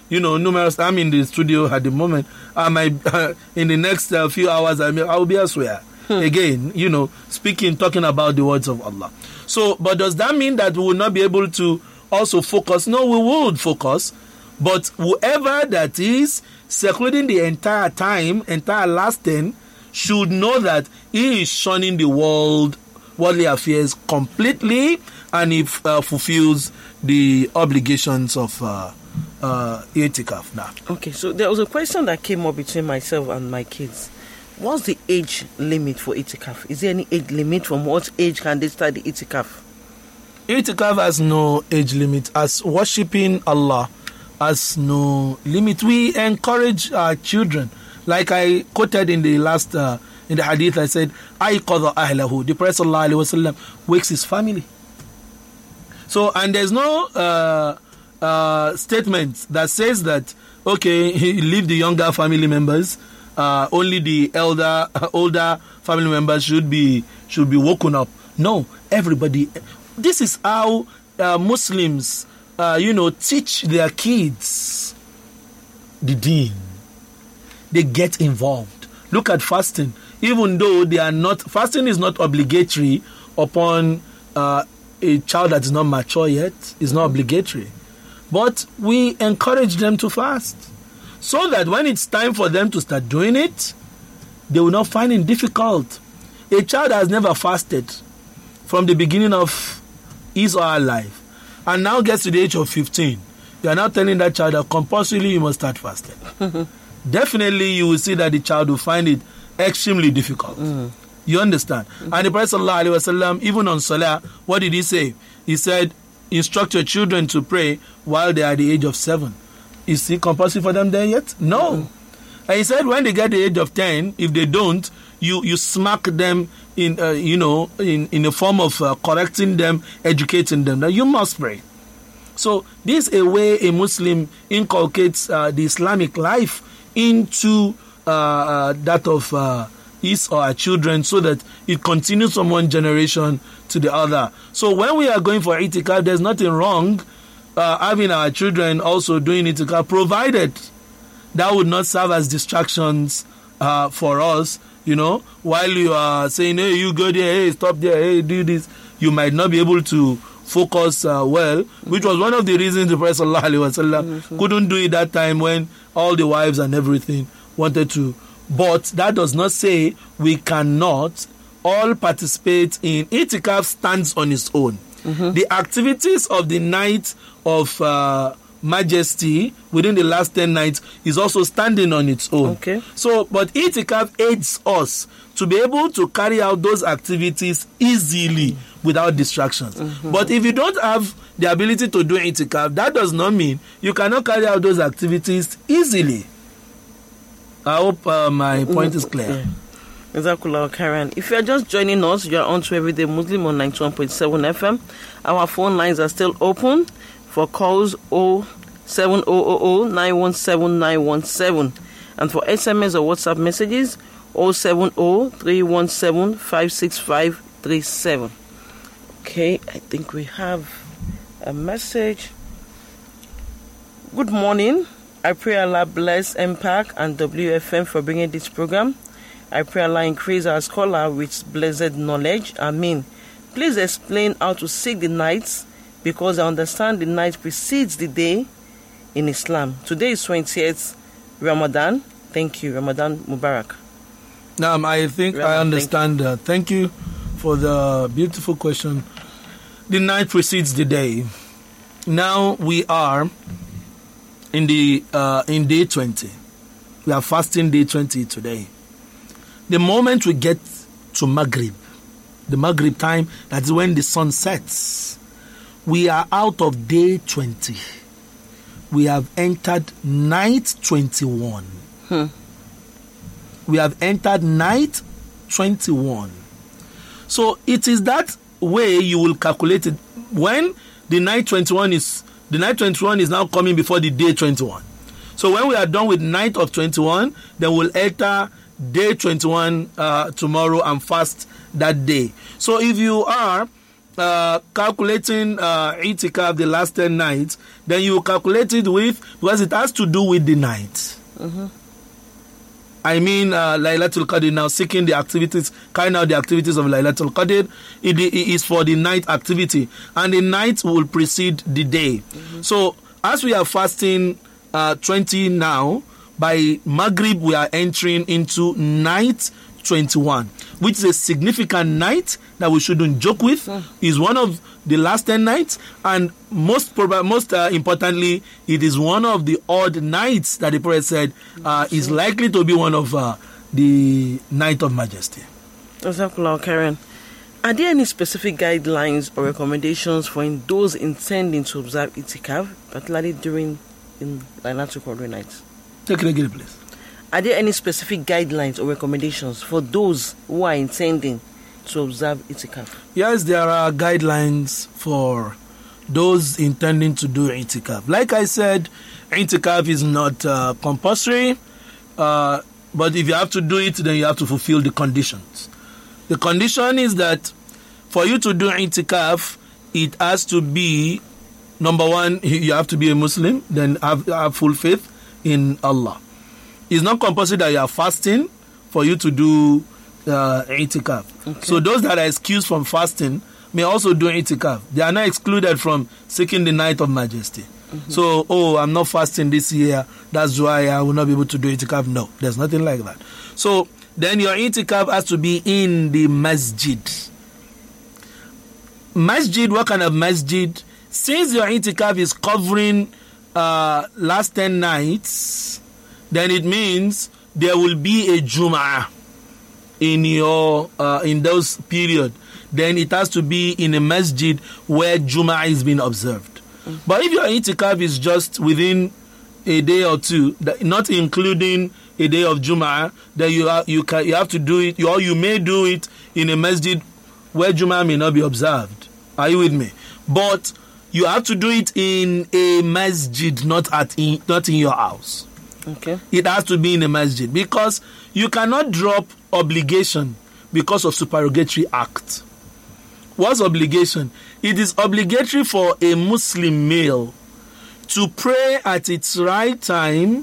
you know, numerous. I'm in the studio at the moment. I might, uh, in the next uh, few hours, I, may, I will be elsewhere. Hmm. Again, you know, speaking, talking about the words of Allah. So, but does that mean that we will not be able to also focus? No, we would focus. But whoever that is secluding the entire time, entire lasting, should know that he is shunning the world, worldly affairs completely, and he uh, fulfills the obligations of uh, uh, itikaf now. Okay, so there was a question that came up between myself and my kids. What's the age limit for itikaf? Is there any age limit? From what age can they start the itikaf? Itikaf has no age limit. As worshipping Allah has no limit. We encourage our children. Like I quoted in the last, uh, in the hadith, I said, Ayqadha ahlahu. The Prophet sallallahu alaihi wasallam wakes his family. So, and there's no uh, uh, statement that says that, okay, leave the younger family members. Uh, only the elder, uh, older family members should be should be woken up. No, everybody. This is how uh, Muslims, uh, you know, teach their kids the deen. They get involved. Look at fasting. Even though they are not, fasting is not obligatory upon uh, a child that is not mature yet. It's not obligatory, but we encourage them to fast, so that when it's time for them to start doing it, they will not find it difficult. A child has never fasted from the beginning of his or her life, and now gets to the age of fifteen. You are now telling that child that compulsorily you must start fasting. Definitely you will see that the child will find it extremely difficult. Mm. You understand? Mm-hmm. And the Prophet sallallahu alaihi wasallam, even on Salah, what did he say? He said, instruct your children to pray while they are at the age of seven. Is it compulsory for them there yet? No. Mm-hmm. And he said when they get the age of ten, if they don't, you, you smack them in, uh, you know, in, in a form of uh, correcting them, educating them. Now you must pray. So this is a way a Muslim inculcates uh, the Islamic life into uh, uh, that of uh, his or her children, so that it continues from one generation to the other. So when we are going for itikaf, there's nothing wrong uh, having our children also doing itikaf, provided that would not serve as distractions uh, for us. You know, while you are saying, hey, you go there, hey, stop there, hey, do this, you might not be able to focus uh, well, which was one of the reasons the Prophet sallallahu alaihi wasallam mm-hmm. couldn't do it that time when all the wives and everything wanted to. But that does not say we cannot all participate in itikaf. Stands on its own. Mm-hmm. The activities of the night of uh, majesty within the last ten nights is also standing on its own. Okay. So, but itikaf aids us to be able to carry out those activities easily mm-hmm. without distractions. Mm-hmm. But if you don't have the ability to do itikaf, that does not mean you cannot carry out those activities easily. I hope uh, my point is clear. Jazakallah Khairan. If you are just joining us, you are on to Everyday Muslim on ninety-one point seven F M. Our phone lines are still open for calls oh seven hundred nine one seven nine one seven, and for S M S or WhatsApp messages oh seven oh three one seven five six five three seven. Okay, I think we have a message. Good morning. I pray Allah bless M P A C and W F M for bringing this program. I pray Allah increase our scholar with blessed knowledge. Amen. Please explain how to seek the nights, because I understand the night precedes the day in Islam. Today is twentieth Ramadan. Thank you. Ramadan Mubarak. Now, I think Ramadan, I understand. Thank you. Uh, thank you for the beautiful question. The night precedes the day. Now we are in the uh, in day twenty. We are fasting day twenty today. The moment we get to Maghrib, the Maghrib time, that's when the sun sets, we are out of day twenty. We have entered night twenty-one. Hmm. We have entered night twenty-one. So it is that way you will calculate it. When the night twenty-one is, the night twenty-one is now coming before the day twenty-one. So when we are done with night of twenty-one, then we'll enter day twenty-one uh, tomorrow and fast that day. So if you are uh, calculating uh, itikaf the last ten nights, then you calculate it with, because it has to do with the night. Mm-hmm. I mean, uh, Laylatul Qadr, now seeking the activities, carrying out the activities of Laylatul Qadr, it, it is for the night activity. And the night will precede the day. Mm-hmm. So, as we are fasting uh, twenty now, by Maghrib we are entering into night twenty-one, which is a significant night that we shouldn't joke with. Mm. Is one of the last ten nights, and most prob- most uh, importantly, it is one of the odd nights that the Prophet said uh, is likely to be one of uh, the night of majesty. Jazakallah Karen. Are there any specific guidelines or recommendations for in those intending to observe itikaf, particularly during in Laylatul Qadr nights? Take it again, please. Are there any specific guidelines or recommendations for those who are intending to observe itikaf? Yes, there are guidelines for those intending to do itikaf. Like I said, itikaf is not uh, compulsory, uh, but if you have to do it, then you have to fulfill the conditions. The condition is that for you to do itikaf, it has to be, number one, you have to be a Muslim, then have, have full faith in Allah. It's not compulsory that you are fasting for you to do uh, itikaf. Okay. So those that are excused from fasting may also do itikaf. They are not excluded from seeking the night of majesty. Mm-hmm. So, oh, I'm not fasting this year, that's why I will not be able to do itikaf. No, there's nothing like that. So then your itikaf has to be in the masjid. Masjid, what kind of masjid? Since your itikaf is covering uh, last ten nights, then it means there will be a Jum'ah in your uh, in those period. Then it has to be in a masjid where Jum'ah is being observed. Mm-hmm. But if your itikaf is just within a day or two, not including a day of Jum'ah, then you are, you can you have to do it, or you may do it in a masjid where Jum'ah may not be observed. Are you with me? But you have to do it in a masjid, not at in, not in your house. Okay. It has to be in a masjid, because you cannot drop obligation because of supererogatory act. What's obligation? It is obligatory for a Muslim male to pray at its right time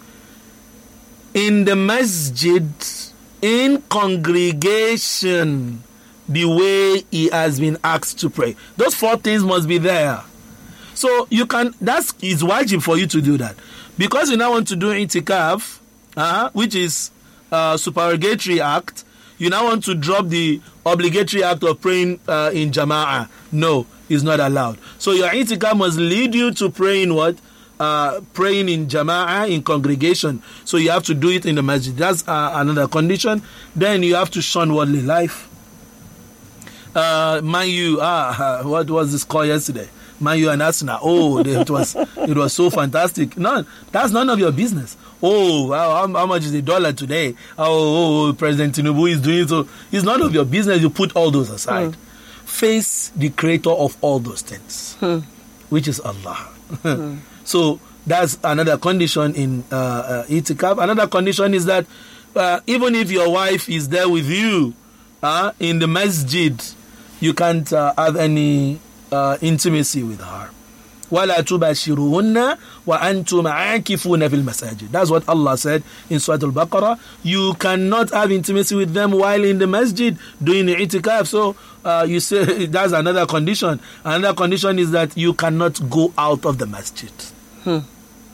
in the masjid, in congregation, the way he has been asked to pray. Those four things must be there. So you can, that is wajib for you to do that. Because you now want to do itikaf, uh, which is a supererogatory act, you now want to drop the obligatory act of praying uh, in jama'ah. No, it's not allowed. So your itikaf must lead you to praying what? Uh, praying in jama'ah, in congregation. So you have to do it in the masjid. That's uh, another condition. Then you have to shun worldly life. Uh, Man U, ah, what was this call yesterday? Man U and Arsenal. Oh, it was it was so fantastic. No, that's none of your business. Oh, how, how much is the dollar today? Oh, oh, President Tinubu is doing so. It's none of your business. You put all those aside. Mm. Face the creator of all those things, mm. which is Allah. mm. So that's another condition in uh, uh, itikaf. Another condition is that uh, even if your wife is there with you uh, in the masjid, you can't uh, have any Uh, intimacy with her. وَلَا تُبَاشِرُهُنَّ وَأَنْتُمْ عَاكِفُونَ فِي الْمَسَاجِدِ. That's what Allah said in Surah Al-Baqarah. You cannot have intimacy with them while in the masjid doing the itikaf. So uh, you say that's another condition. Another condition is that you cannot go out of the masjid. Hmm.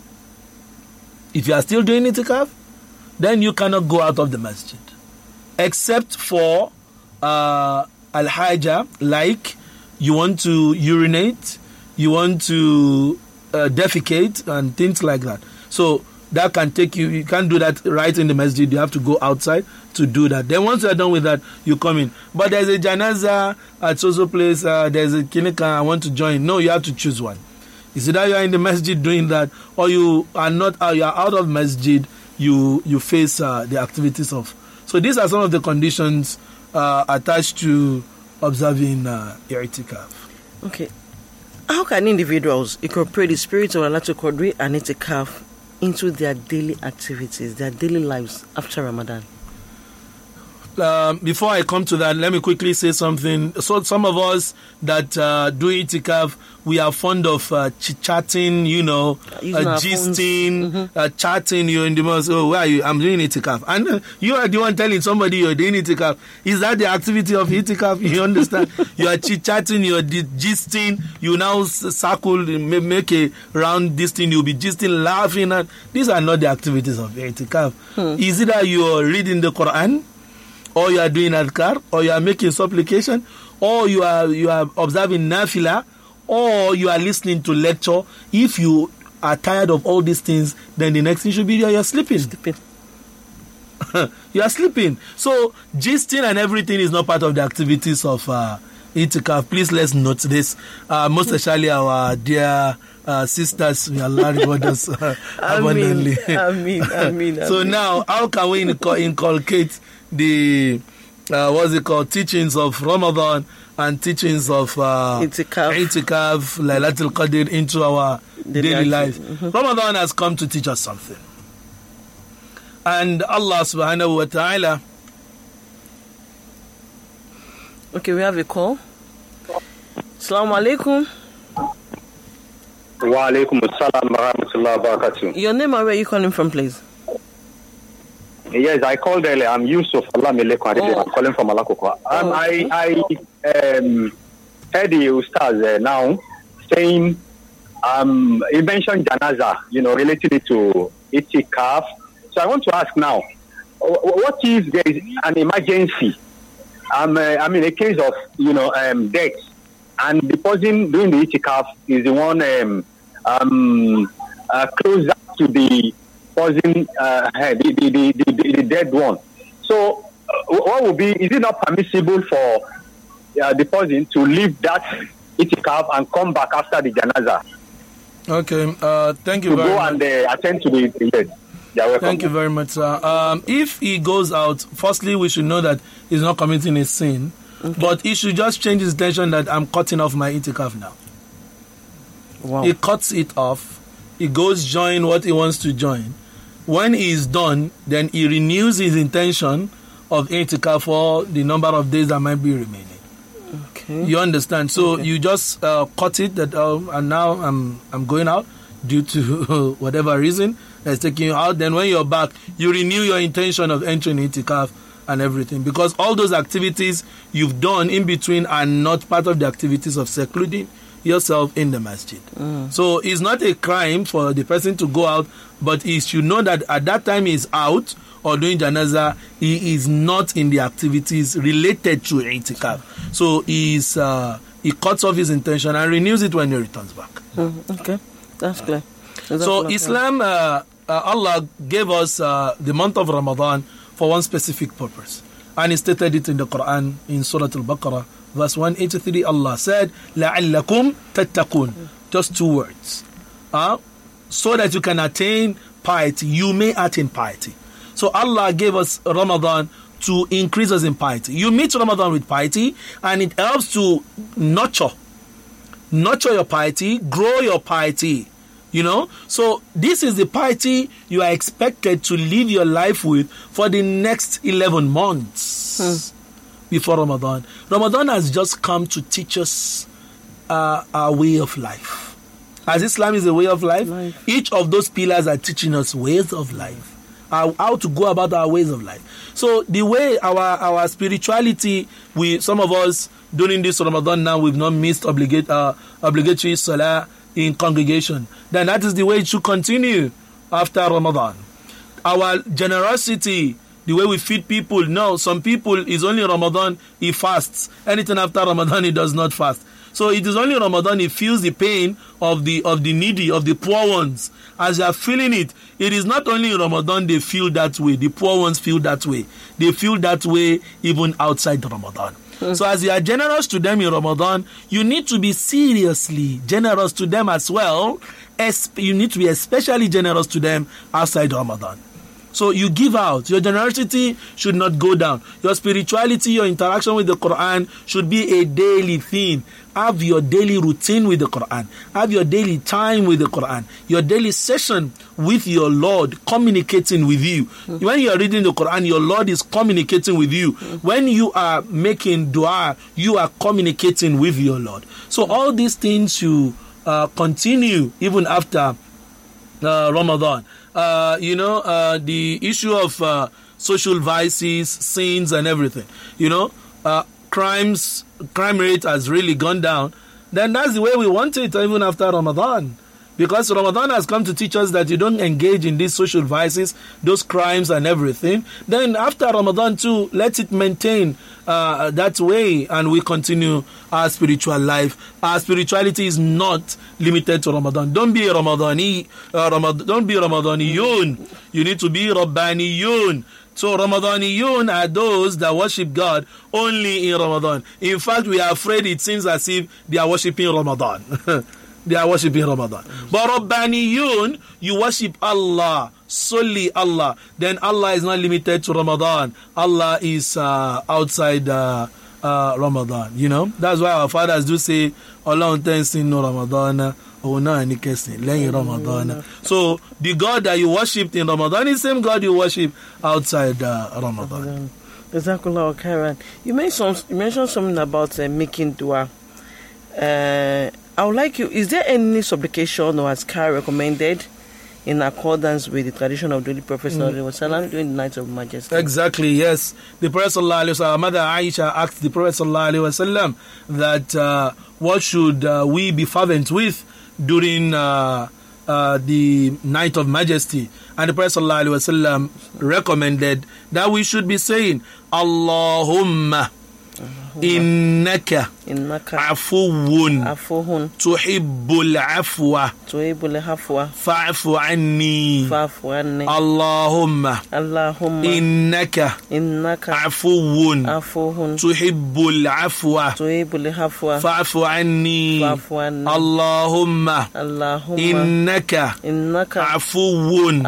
If you are still doing itikaf, then you cannot go out of the masjid. Except for uh, al-haja, like you want to urinate, you want to uh, defecate, and things like that. So that can take you, you can't do that right in the masjid. You have to go outside to do that. Then once you're done with that, you come in. But there's a janaza at so-so place, uh, there's a kinika, I want to join. No, you have to choose one. Is it that you are in the masjid doing that, or you are not, uh, you are out of masjid, you, you face uh, the activities of. So these are some of the conditions uh, attached to observing uh, i'tikaf. Okay. How can individuals incorporate the spirit of Laylatul Qadr and i'tikaf into their daily activities, their daily lives after Ramadan? um, before I come to that, let me quickly say something. So some of us that uh, do itikaf, we are fond of uh, chit-chatting, you know, uh, gisting, mm-hmm. uh, chatting. You're in the most, oh, where are you? I'm doing itikaf. And uh, you are the one telling somebody you're doing itikaf. Is that the activity of itikaf? You understand? You are chit-chatting, you're gisting, you now circle, make a round this thing, you'll be gisting, laughing. And these are not the activities of itikaf. Hmm. Is it that you're reading the Quran, or you are doing adhkar, or you are making supplication, or you are you are observing nafila, or you are listening to lecture? If you are tired of all these things, then the next thing should be you are sleeping. sleeping. You are sleeping. So gisting and everything is not part of the activities of uh, itikaf. Please let's note this. Uh, most especially our dear uh, sisters, may Allah reward us uh, abundantly. Amen. Amen. So now, how can we inculcate the uh, what's it called teachings of Ramadan and teachings of uh, itikaf, itikaf, Laylatul Qadr into our daily, daily life? Mm-hmm. Ramadan has come to teach us something, and Allah Subhanahu wa Taala. Okay, we have a call. Assalamu alaikum. Wa alaikum assalam wa rahmatullahi wa barakatuh. Your name and where are you calling from, please? Yes, I called earlier. I'm Yusuf. Allah Meleko. Oh. I'm calling from Alakokwa. Um, Oh, okay. I, I um, heard the Ustaz uh, now saying, um, he mentioned Janaza, you know, related it to itikaf. So I want to ask now, what if there is an emergency? Um, uh, I mean, a case of, you know, um, death, and the person doing the itikaf is the one um, um, uh, closer to the person, uh, the, the, the, the, the dead one. So, uh, what would be, is it not permissible for uh, the person to leave that itikaf and come back after the janaza? Okay, uh, thank you to very go much. and uh, attend to the, the dead. You're welcome. Thank you very much, sir. Um, if he goes out, firstly, we should know that he's not committing a sin, okay. But he should just change his intention that I'm cutting off my itikaf now. Wow. He cuts it off. He goes join what he wants to join. When he is done, then he renews his intention of itikaf for the number of days that might be remaining. Okay. You understand? So Okay. you just uh, cut it, that, uh, and now I'm I'm going out due to whatever reason that's taking you out. Then when you're back, you renew your intention of entering itikaf and everything, because all those activities you've done in between are not part of the activities of secluding yourself in the masjid. Mm. So it's not a crime for the person to go out, but he should know that at that time he's out or doing janaza, he is not in the activities related to itikaf. So he's uh, he cuts off his intention and renews it when he returns back. Mm, okay, that's clear. So Islam, uh, uh, Allah gave us uh, the month of Ramadan for one specific purpose. And He stated it in the Quran in Surah Al-Baqarah, verse one eighty-three. Allah said, لَعَلَّكُمْ تَتَّقُونَ. Just two words. Uh, so that you can attain piety. You may attain piety. So Allah gave us Ramadan to increase us in piety. You meet Ramadan with piety, and it helps to nurture. Nurture your piety, grow your piety. You know, so this is the piety you are expected to live your life with for the next eleven months hmm. before Ramadan. Ramadan has just come to teach us uh, our way of life. As Islam is a way of life, life, each of those pillars are teaching us ways of life, how, how to go about our ways of life. So the way our, our spirituality, we some of us during this Ramadan now, we've not missed obligate, uh, obligatory salah in congregation, then that is the way it should continue after Ramadan. Our generosity, the way we feed people, no, some people is only Ramadan he fasts. Anything after Ramadan he does not fast. So it is only Ramadan he feels the pain of the of the needy, of the poor ones. As they are feeling it, it is not only in Ramadan they feel that way. The poor ones feel that way. They feel that way even outside Ramadan. So as you are generous to them in Ramadan, you need to be seriously generous to them as well. You need to be especially generous to them outside Ramadan. So you give out. Your generosity should not go down. Your spirituality, your interaction with the Quran should be a daily thing. Have your daily routine with the Quran. Have your daily time with the Quran. Your daily session with your Lord communicating with you. Mm-hmm. When you are reading the Quran, your Lord is communicating with you. Mm-hmm. When you are making dua, you are communicating with your Lord. So all these things you uh, continue even after uh, Ramadan. Uh, you know, uh, the issue of uh, social vices, sins, and everything. You know, uh, crimes, crime rate has really gone down. Then that's the way we want it, even after Ramadan. Because Ramadan has come to teach us that you don't engage in these social vices, those crimes and everything. Then after Ramadan too, let it maintain uh, that way and we continue our spiritual life. Our spirituality is not limited to Ramadan. Don't be Ramadani, uh, Ramad- don't be Ramadaniyun. You need to be Rabbaniyun. So Ramadaniyun are those that worship God only in Ramadan. In fact, we are afraid it seems as if they are worshiping Ramadan. They are worshiping Ramadan. But Rabbaniyun, you worship Allah, solely Allah. Then Allah is not limited to Ramadan. Allah is uh, outside uh, uh, Ramadan. You know, that's why our fathers do say, Allah intends in no Ramadan. Oh, no, any question, Ramadan. So the God that you worshipped in Ramadan is the same God you worship outside uh, Ramadan. Jazakallah khairan. You mentioned you mentioned something about uh, making dua. Uh, I would like you, is there any supplication or azkar recommended in accordance with the tradition of the Holy Prophet mm. during the night of majesty? Exactly, yes. The Prophet sallallahu alaihi wasallam, Mother Aisha asked the Prophet sallallahu alaihi wasallam that uh, what should uh, we be fervent with during uh, uh, the night of majesty? And the Prophet sallallahu alaihi wasallam recommended that we should be saying, Allahumma innaka afuwun tuhibbul afwa fa'fu anni Allahumma innaka afuwun tuhibbul afwa fa'fu anni Allahumma innaka afuwun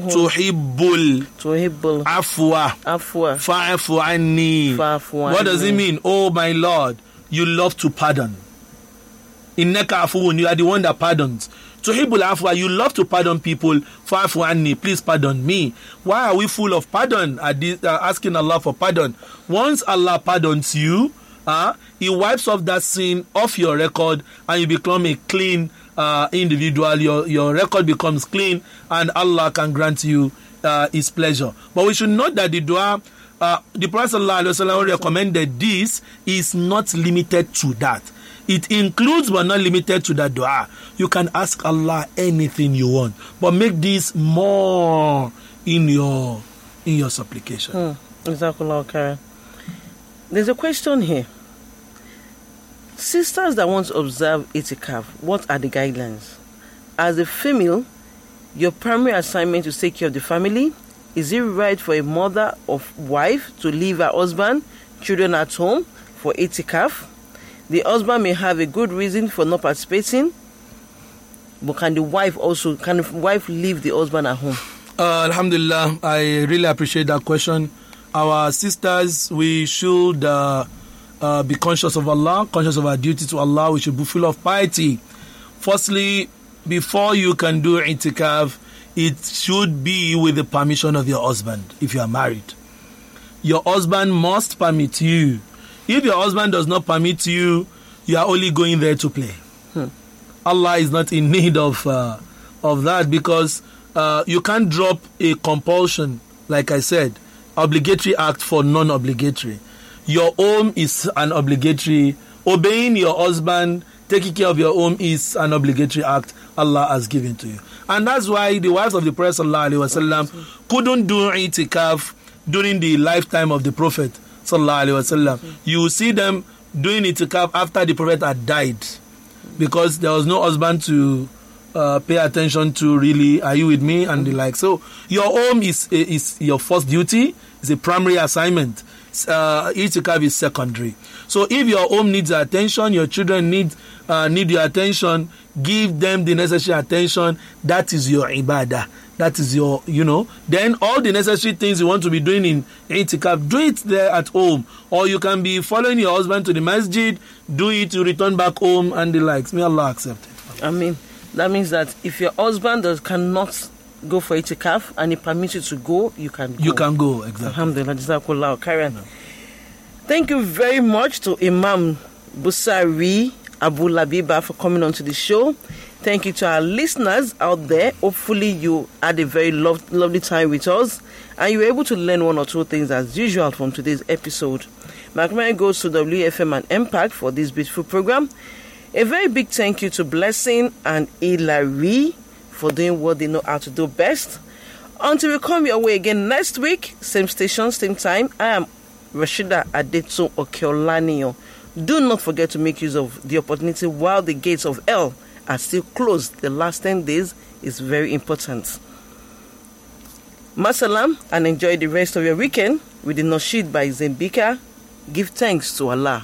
tuhibbul afwa fa'fu anni. What does it mean? Oh my Lord, you love to pardon. Innaka afuwun, you are the one that pardons. Tuhibbul afwa, you love to pardon people. Fa'fu anni, please pardon me. Why are we full of pardon? Are uh, asking Allah for pardon. Once Allah pardons you, uh, He wipes off that sin off your record, and you become a clean uh, individual. Your your record becomes clean, and Allah can grant you uh, His pleasure. But we should note that the dua. Uh, the Prophet ﷺ recommended this is not limited to that. It includes but not limited to the dua. You can ask Allah anything you want, but make this more in your in your supplication. Hmm. Jazakallah. There's a question here. Sisters that want to observe itikaf, what are the guidelines? As a female, your primary assignment is to take care of the family. Is it right for a mother of wife to leave her husband, children at home for itikaf? The husband may have a good reason for not participating, but can the wife also, can the wife leave the husband at home? Uh, Alhamdulillah, I really appreciate that question. Our sisters, we should uh, uh, be conscious of Allah, conscious of our duty to Allah. We should be full of piety. Firstly, before you can do itikaf, it should be with the permission of your husband if you are married. Your husband must permit you. If your husband does not permit you, you are only going there to play. Hmm. Allah is not in need of uh, of that because uh, you can't drop a compulsion, like I said, obligatory act for non-obligatory. Your home is an obligatory. Obeying your husband, taking care of your home is an obligatory act Allah has given to you. And that's why the wives of the Prophet sallallahu alaihi wasallam couldn't do itikaf during the lifetime of the Prophet sallallahu alaihi wasallam. You will see them doing itikaf after the Prophet had died because there was no husband to uh, pay attention to really. Are you with me? And the like. So your home is is your first duty. It's a primary assignment. uh, itikaf is secondary. So if your home needs attention, your children need uh, need your attention, give them the necessary attention. That is your ibadah. That is your, you know, then all the necessary things you want to be doing in itikaf, do it there at home. Or you can be following your husband to the masjid, do it, you return back home and the likes. May Allah accept it. I mean, that means that if your husband does, cannot go for itikaf and he permits you to go, you can go. You can go, exactly. Alhamdulillah, Jazakallah. Carry on. Thank you very much to Imam Busari Abu Labiba for coming on to the show. Thank you to our listeners out there. Hopefully you had a very lo- lovely time with us and you were able to learn one or two things as usual from today's episode. My comment goes to W F M and Impact for this beautiful program. A very big thank you to Blessing and Hilary for doing what they know how to do best. Until we come your way again next week, same station, same time, I am Rashida Adetso Okeolanio. Do not forget to make use of the opportunity while the gates of hell are still closed. The last ten days is very important. Masalam, and enjoy the rest of your weekend with the Nasheed by Zembika. Give thanks to Allah.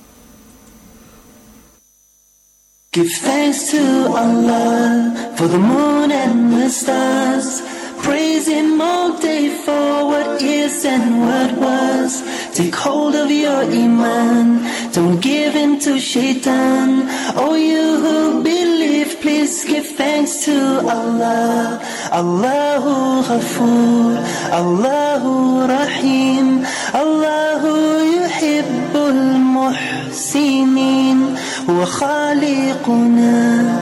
Give thanks to Allah for the moon and the stars. Praise Him all day for what is and what was. Take hold of your iman, don't give in to shaitan. Oh, you who believe, please give thanks to Allah. Allahu Ghafoor, Allahu Rahim, Allahu Yuhibbul Muhsinin. هو خالقنا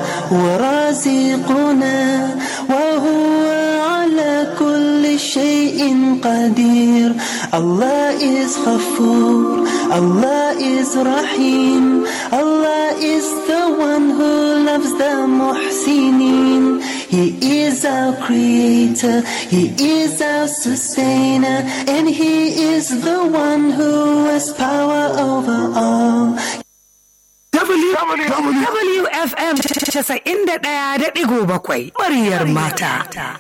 ورازقنا وهو على كل شيء قدير. Allah is Ghafoor, Allah is Rahim, Allah is the one who loves the Muhsinin. He is our creator, He is our sustainer, and He is the one who has power over all. W F M casa'in da ɗaya da ɗigo bakwai muryar mata.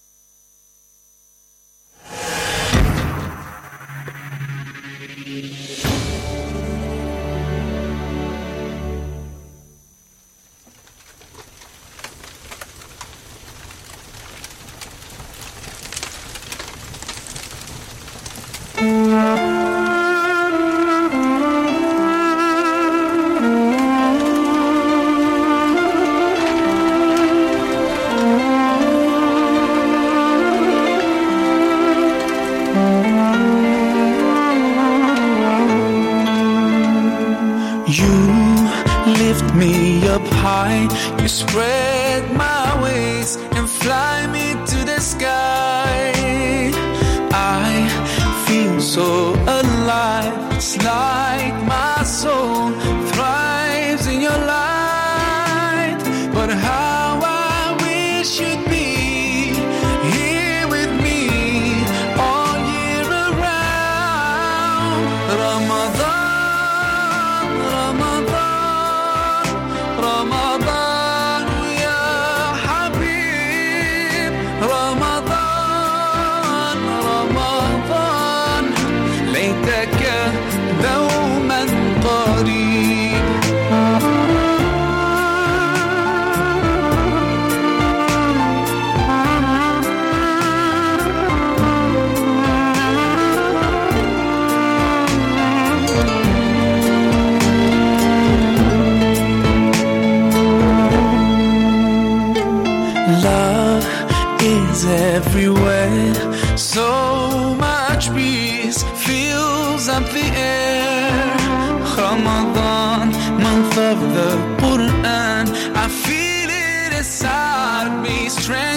You spread my wings and fly me to the sky. I feel so alive. It's like my soul thrives in your light. But how I wish you'd be here with me all year around. Ramadan, Ramadan, Ramadan. Everywhere, so much peace fills up the air. Ramadan, month of the Quran, I feel it inside me, strength.